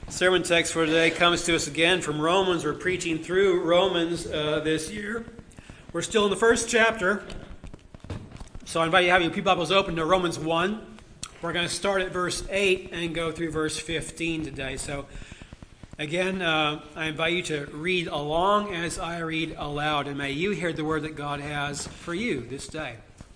Sermon text for today comes to us again from Romans. We're preaching through Romans this year. We're still in the first chapter. So I invite you to have your Bibles open to Romans 1. We're going to start at verse 8 and go through verse 15 today. So again, I invite you to read along as I read aloud, and may you hear the word that God has for you this day.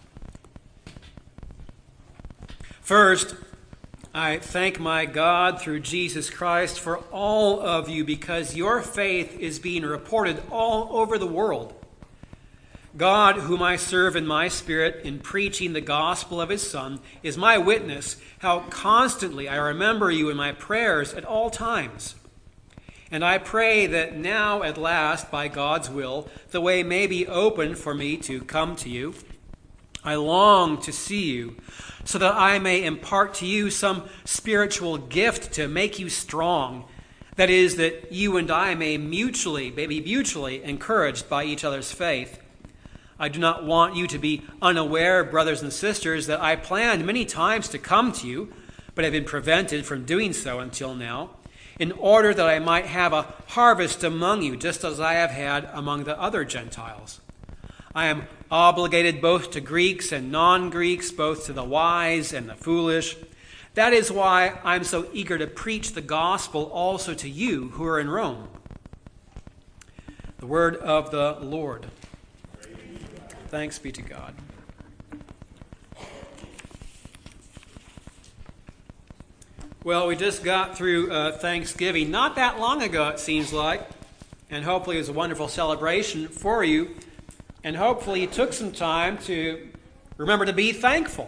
First, I thank my God through Jesus Christ for all of you because your faith is being reported all over the world. God, whom I serve in my spirit in preaching the gospel of his Son, is my witness how constantly I remember you in my prayers at all times. And I pray that now at last, by God's will, the way may be open for me to come to you. I long to see you, so that I may impart to you some spiritual gift to make you strong. That is, that you and I may be mutually encouraged by each other's faith. I do not want you to be unaware, brothers and sisters, that I planned many times to come to you, but have been prevented from doing so until now, in order that I might have a harvest among you, just as I have had among the other Gentiles. I am obligated both to Greeks and non-Greeks, both to the wise and the foolish. That is why I'm so eager to preach the gospel also to you who are in Rome. The word of the Lord. Thanks be to God. Well, we just got through Thanksgiving not that long ago, it seems like, and hopefully it was a wonderful celebration for you. And hopefully you took some time to remember to be thankful.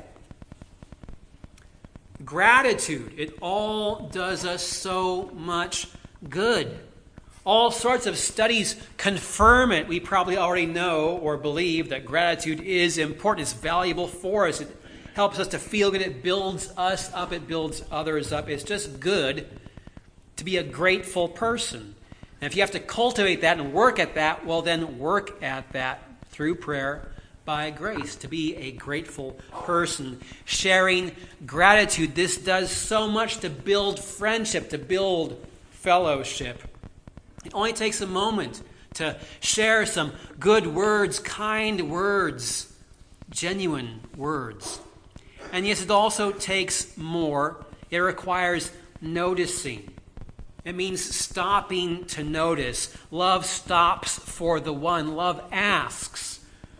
Gratitude, it all does us so much good. All sorts of studies confirm it. We probably already know or believe that gratitude is important, it's valuable for us. It helps us to feel good. It builds us up. It builds others up. It's just good to be a grateful person. And if you have to cultivate that and work at that, well, then work at that through prayer by grace, to be a grateful person. Sharing gratitude, this does so much to build friendship, to build fellowship. It only takes a moment to share some good words, kind words, genuine words. And yes, it also takes more. It requires noticing. It means stopping to notice. Love stops for the one. Love asks.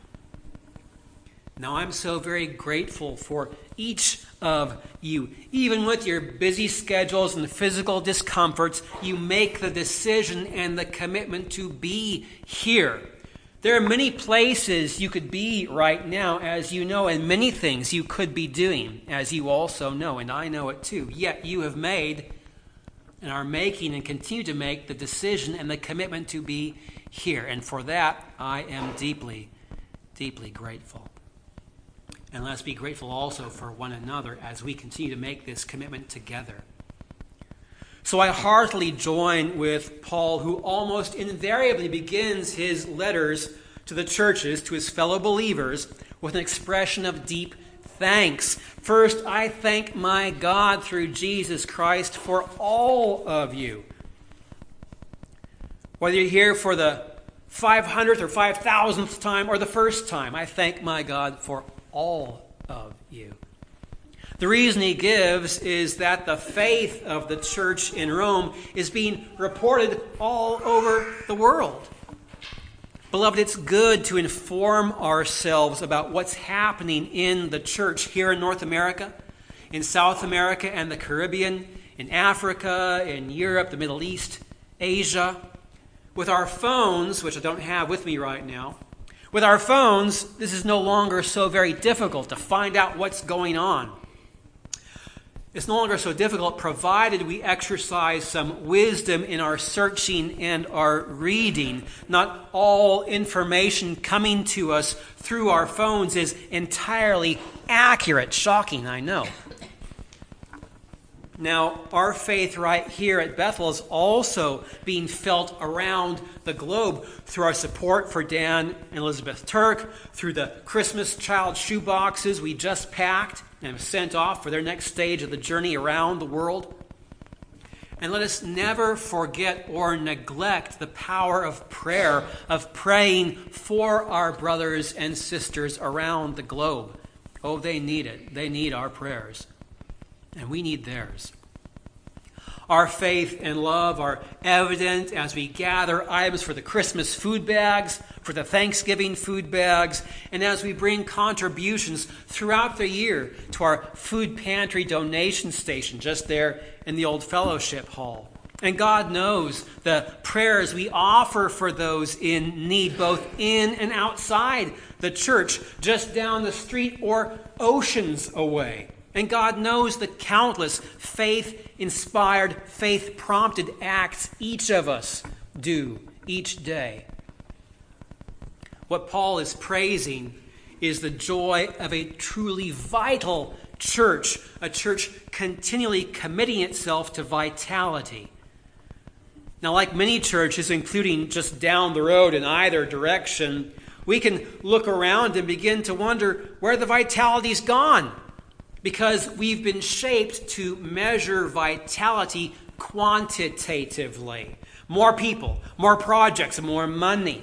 Now, I'm so very grateful for each of you. Even with your busy schedules and physical discomforts, you make the decision and the commitment to be here. There are many places you could be right now, as you know, and many things you could be doing, as you also know, and I know it too. Yet you have made and are making and continue to make the decision and the commitment to be here. And for that, I am deeply, deeply grateful. And let's be grateful also for one another as we continue to make this commitment together. So I heartily join with Paul, who almost invariably begins his letters to the churches, to his fellow believers, with an expression of deep thanks. First, I thank my God through Jesus Christ for all of you. Whether you're here for the 500th or 5,000th time or the first time, I thank my God for all of you. The reason he gives is that the faith of the church in Rome is being reported all over the world. Beloved, it's good to inform ourselves about what's happening in the church here in North America, in South America and the Caribbean, in Africa, in Europe, the Middle East, Asia. With our phones, which I don't have with me right now, with our phones, this is no longer so very difficult to find out what's going on. It's no longer so difficult, provided we exercise some wisdom in our searching and our reading. Not all information coming to us through our phones is entirely accurate. Shocking, I know. Now, our faith right here at Bethel is also being felt around the globe through our support for Dan and Elizabeth Turk, through the Christmas child shoe boxes we just packed and sent off for their next stage of the journey around the world. And let us never forget or neglect the power of prayer, of praying for our brothers and sisters around the globe. Oh, they need it. They need our prayers. And we need theirs. Our faith and love are evident as we gather items for the Christmas food bags, for the Thanksgiving food bags, and as we bring contributions throughout the year to our food pantry donation station just there in the old fellowship hall. And God knows the prayers we offer for those in need, both in and outside the church, just down the street or oceans away. And God knows the countless faith-inspired, faith-prompted acts each of us do each day. What Paul is praising is the joy of a truly vital church, a church continually committing itself to vitality. Now, like many churches, including just down the road in either direction, we can look around and begin to wonder where the vitality's gone, because we've been shaped to measure vitality quantitatively. More people, more projects, more money.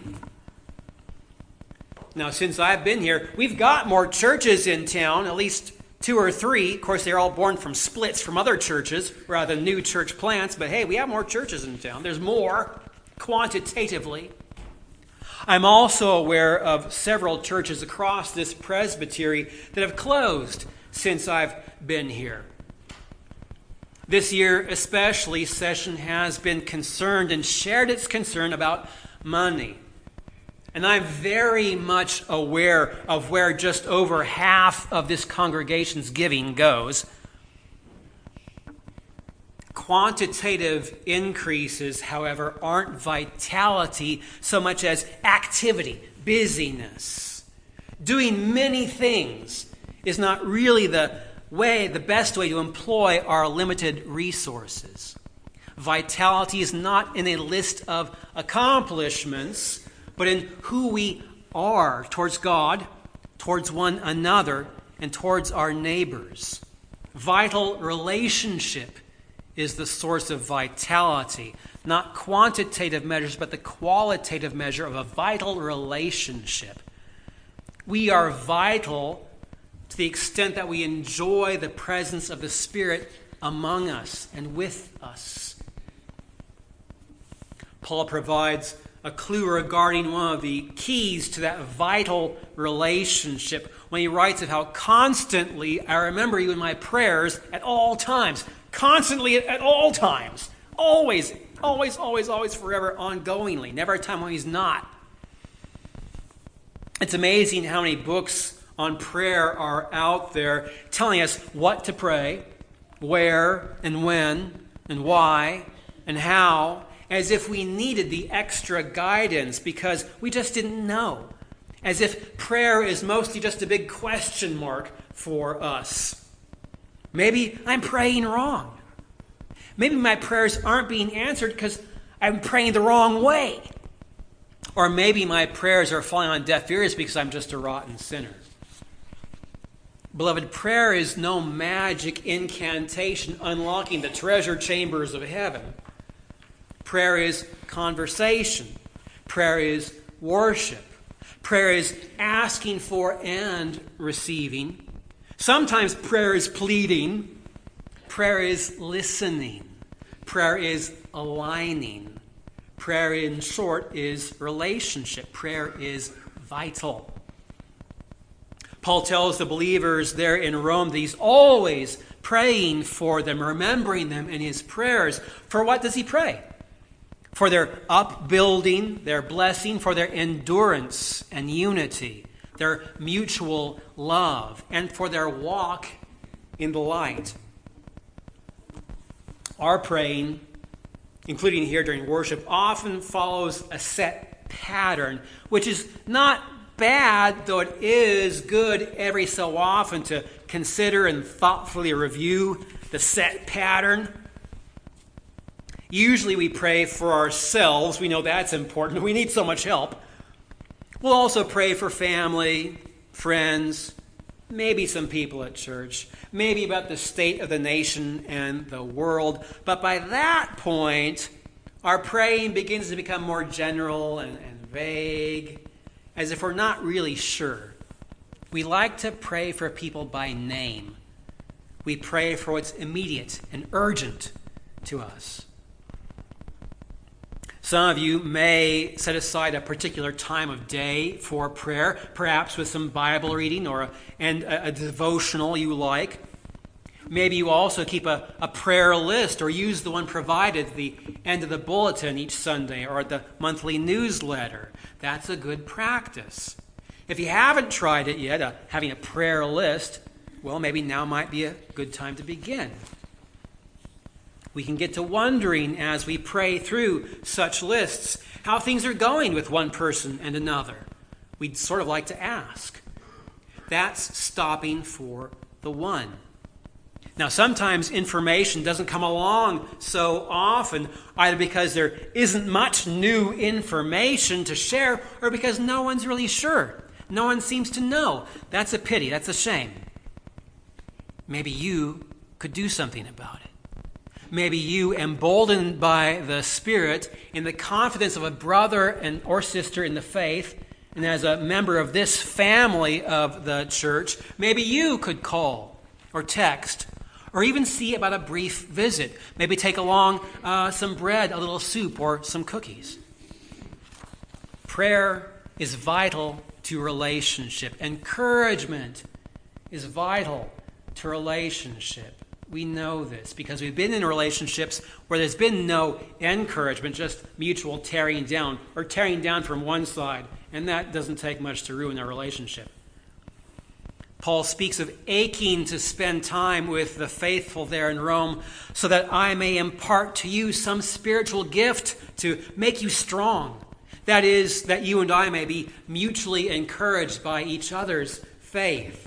Now, since I've been here, we've got more churches in town, at least 2 or 3. Of course, they're all born from splits from other churches rather than new church plants. But hey, we have more churches in town. There's more quantitatively. I'm also aware of several churches across this presbytery that have closed since I've been here. This year especially, Session has been concerned and shared its concern about money. And I'm very much aware of where just over half of this congregation's giving goes. Quantitative increases, however, aren't vitality so much as activity, busyness. Doing many things is not really the best way to employ our limited resources. Vitality is not in a list of accomplishments, but in who we are towards God, towards one another, and towards our neighbors. Vital relationship is the source of vitality, not quantitative measures, but the qualitative measure of a vital relationship. We are vital to the extent that we enjoy the presence of the Spirit among us and with us. Paul provides a clue regarding one of the keys to that vital relationship when he writes of how constantly I remember you in my prayers at all times. Constantly at all times. Always, always, always, always, forever, ongoingly. Never a time when he's not. It's amazing how many books on prayer are out there telling us what to pray, where and when and why and how, as if we needed the extra guidance because we just didn't know. As if prayer is mostly just a big question mark for us. Maybe I'm praying wrong. Maybe my prayers aren't being answered because I'm praying the wrong way. Or maybe my prayers are falling on deaf ears because I'm just a rotten sinner. Beloved, prayer is no magic incantation unlocking the treasure chambers of heaven. Prayer is conversation. Prayer is worship. Prayer is asking for and receiving. Sometimes prayer is pleading. Prayer is listening. Prayer is aligning. Prayer, in short, is relationship. Prayer is vital. Paul tells the believers there in Rome that he's always praying for them, remembering them in his prayers. For what does he pray? For their upbuilding, their blessing, for their endurance and unity, their mutual love, and for their walk in the light. Our praying, including here during worship, often follows a set pattern, which is not bad, though it is good every so often to consider and thoughtfully review the set pattern. Usually we pray for ourselves. We know that's important. We need so much help. We'll also pray for family, friends, maybe some people at church, maybe about the state of the nation and the world. But by that point, our praying begins to become more general and vague, as if we're not really sure. We like to pray for people by name. We pray for what's immediate and urgent to us. Some of you may set aside a particular time of day for prayer, perhaps with some Bible reading or a devotional you like. Maybe you also keep a prayer list or use the one provided at the end of the bulletin each Sunday or at the monthly newsletter. That's a good practice. If you haven't tried it yet, having a prayer list, well, maybe now might be a good time to begin. We can get to wondering as we pray through such lists how things are going with one person and another. We'd sort of like to ask. That's stopping for the one. Now, sometimes information doesn't come along so often, either because there isn't much new information to share or because no one's really sure. No one seems to know. That's a pity. That's a shame. Maybe you could do something about it. Maybe you, emboldened by the Spirit, in the confidence of a brother or sister in the faith, and as a member of this family of the church, maybe you could call or text or even see about a brief visit. Maybe take along some bread, a little soup, or some cookies. Prayer is vital to relationship. Encouragement is vital to relationship. We know this because we've been in relationships where there's been no encouragement, just mutual tearing down or tearing down from one side, and that doesn't take much to ruin a relationship. Paul speaks of aching to spend time with the faithful there in Rome so that I may impart to you some spiritual gift to make you strong. That is, that you and I may be mutually encouraged by each other's faith.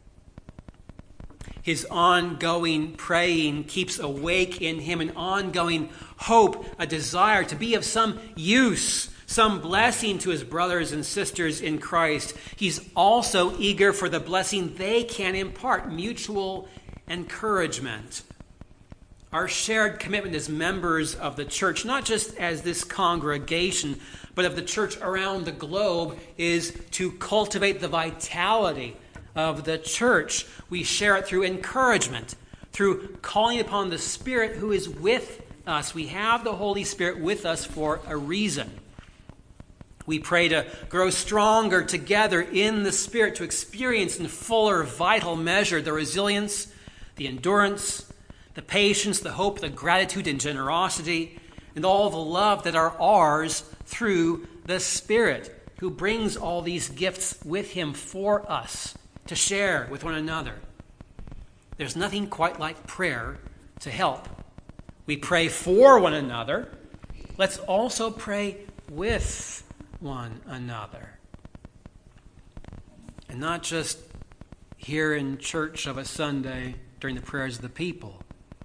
His ongoing praying keeps awake in him an ongoing hope, a desire to be of some use, some blessing to his brothers and sisters in Christ. He's also eager for the blessing they can impart, mutual encouragement. Our shared commitment as members of the church, not just as this congregation, but of the church around the globe, is to cultivate the vitality of the church. We share it through encouragement, through calling upon the Spirit who is with us. We have the Holy Spirit with us for a reason. We pray to grow stronger together in the Spirit, to experience in fuller, vital measure the resilience, the endurance, the patience, the hope, the gratitude and generosity, and all the love that are ours through the Spirit, who brings all these gifts with him for us to share with one another. There's nothing quite like prayer to help. We pray for one another. Let's also pray with one another. And not just here in church of a Sunday during the prayers of the people.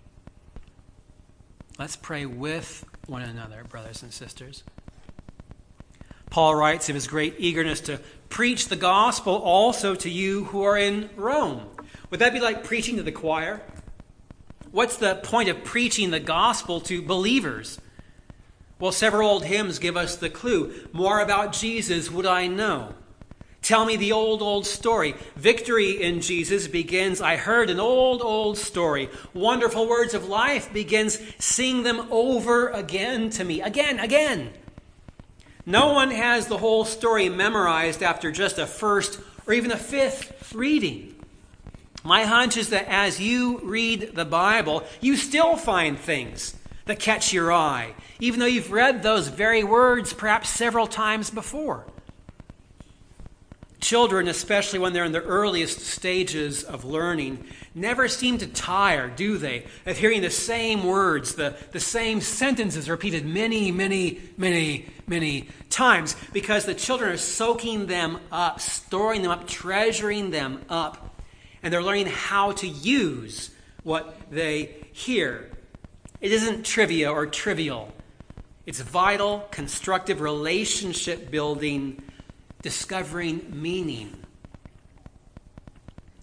Let's pray with one another, brothers and sisters. Paul writes of his great eagerness to preach the gospel also to you who are in Rome. Would that be like preaching to the choir? What's the point of preaching the gospel to believers? Well, several old hymns give us the clue. More about Jesus would I know. Tell me the old story. Victory in Jesus begins, I heard an old story. Wonderful words of life begins, sing them over again to me. Again. No one has the whole story memorized after just a first or even a fifth reading. My hunch is that as you read the Bible, you still find things that catch your eye, even though you've read those very words perhaps several times before. Children, especially when they're in the earliest stages of learning, never seem to tire, do they, of hearing the same words, the same sentences repeated many times, because the children are soaking them up, storing them up, treasuring them up, and they're learning how to use what they hear. It isn't trivia or trivial. It's vital, constructive relationship building, discovering meaning.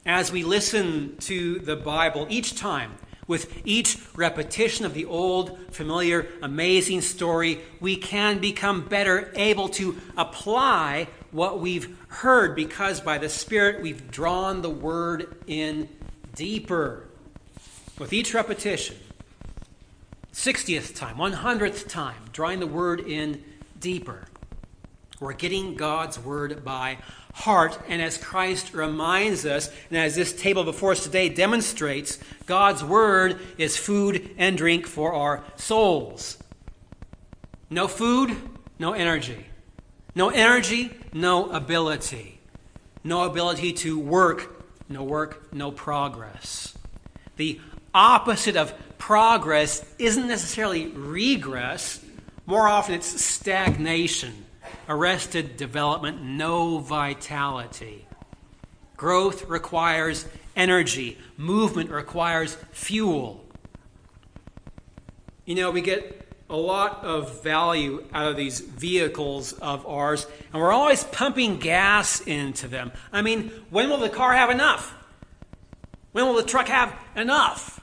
As we listen to the Bible each time, with each repetition of the old, familiar, amazing story, we can become better able to apply what we've heard, because by the Spirit we've drawn the Word in deeper. With each repetition, 60th time, 100th time, drawing the Word in deeper. We're getting God's Word by heart, and as Christ reminds us, and as this table before us today demonstrates, God's Word is food and drink for our souls. No food, no energy. No energy, no ability. No ability to work, no progress. The opposite of progress isn't necessarily regress. More often it's stagnation, arrested development, no vitality. Growth requires energy. Movement requires fuel. You know, we get a lot of value out of these vehicles of ours, and we're always pumping gas into them. I mean, when will the car have enough? When will the truck have enough?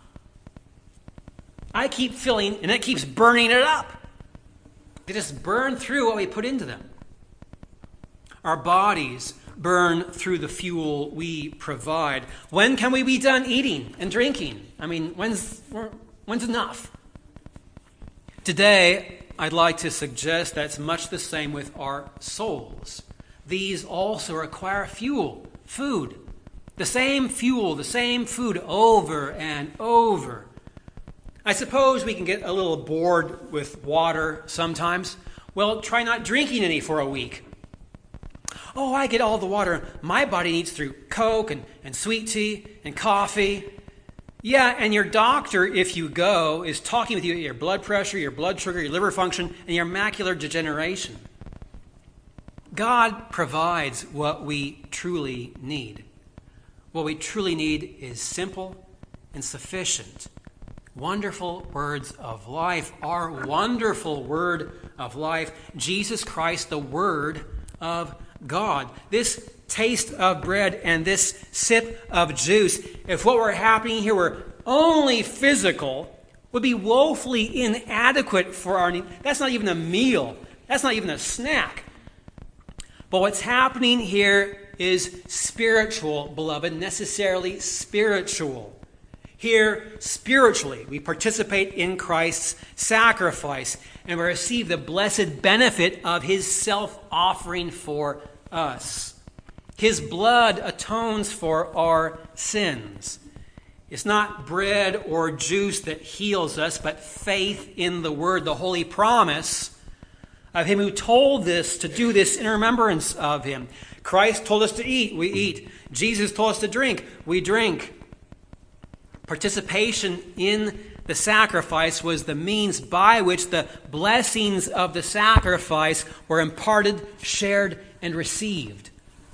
I keep filling, and it keeps burning it up. They just burn through what we put into them. Our bodies burn through the fuel we provide. When can we be done eating and drinking? I mean, when's enough? Today, I'd like to suggest that's much the same with our souls. These also require fuel, food. The same fuel, the same food over and over. I suppose we can get a little bored with water sometimes. Well, try not drinking any for a week. Oh, I get all the water my body needs through Coke and sweet tea and coffee. Yeah, and your doctor, if you go, is talking with you about your blood pressure, your blood sugar, your liver function, and your macular degeneration. God provides what we truly need. What we truly need is simple and sufficient. Wonderful words of life, our wonderful word of life, Jesus Christ, the Word of God. This taste of bread and this sip of juice, if what were happening here were only physical, would be woefully inadequate for our need. That's not even a meal. That's not even a snack. But what's happening here is spiritual, beloved, necessarily spiritual. Here, spiritually, we participate in Christ's sacrifice and we receive the blessed benefit of his self-offering for us. His blood atones for our sins. It's not bread or juice that heals us, but faith in the Word, the holy promise of him who told this to do this in remembrance of him. Christ told us to eat, we eat. Jesus told us to drink, we drink. Participation in the sacrifice was the means by which the blessings of the sacrifice were imparted, shared, and received.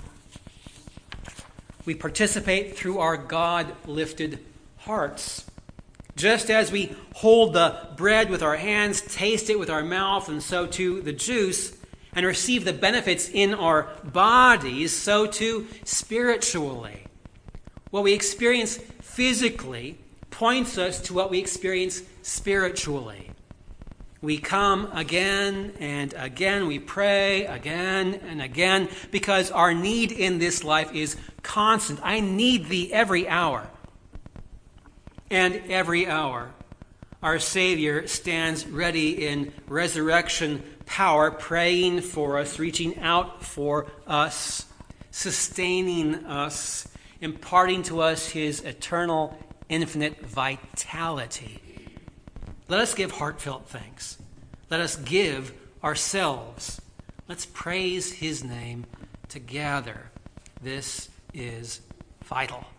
We participate through our God-lifted hearts. Just as we hold the bread with our hands, taste it with our mouth, and so too the juice, and receive the benefits in our bodies, so too spiritually. What we experience physically points us to what we experience spiritually. We come again and again, we pray again and again, because our need in this life is constant. I need thee every hour. And every hour, our Savior stands ready in resurrection power, praying for us, reaching out for us, sustaining us, imparting to us his eternal, infinite vitality. Let us give heartfelt thanks. Let us give ourselves. Let's praise his name together. This is vital.